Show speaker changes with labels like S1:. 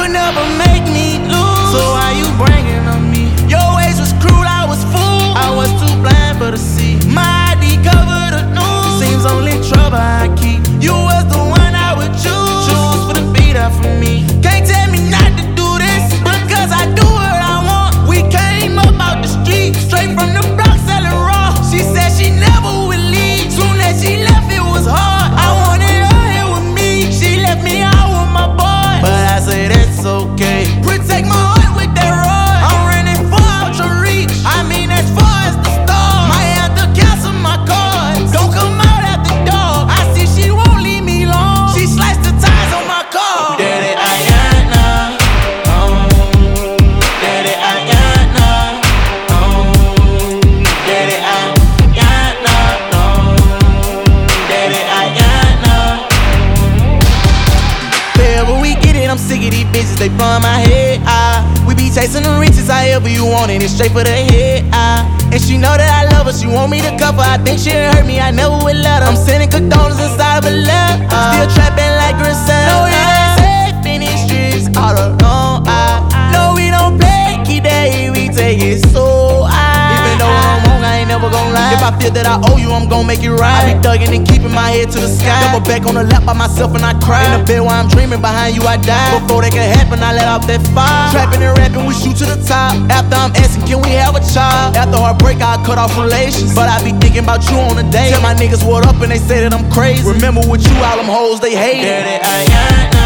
S1: would never make me lose. So why you bringing on me? Your ways was cruel, I was fool. I was too blind for the sea. My ID covered the news. Seems only trouble I keep. You was the one I would choose. Choose for the beat up for me. Can't tell me not to do this, because I do what I want. We came up out the street, straight from the block selling raw. She said she never would leave. Soon as she left, it was hard. I wanted her here with me. She left me out with my boy, but I say that's okay. Protect my heart with that rod. I'm running far out your reach. I mean as far as the stars. Might have to cancel my cards. Don't come out at the door. I see she won't leave me long. She sliced the tires on my car. Daddy, Ayana. Daddy, Ayana. Daddy, Ayana. Daddy, Ayana. Wherever we get it, I'm sick of these bitches, they fun my head. We be chasing the riches, however you want it, it's straight for the head. And she know that I love her, she want me to cover. I think she done hurt me, I never would let her. I'm sending condolences inside of a letter. Still trapping like Griselda. No, it ain't safe in these streets all alone. No, we don't play, keep that heat, we take it so high. Even though I'm wrong, I ain't never gon' lie. If I feel that I owe you, I'm gon' make it right. I be thugging and keeping my head to the sky. Double back on the lap by myself and I cry. In the bed while I'm dreaming, behind you I die. Before that can happen, I let off that fire. Trapping and rapping, we shoot to the top. After I'm asking, can we have a child? After heartbreak, I cut off relations, but I be thinking about you on the day. Tell my niggas what up and they say that I'm crazy. Remember with you, all them hoes, they hate it. Daddy, Ayana.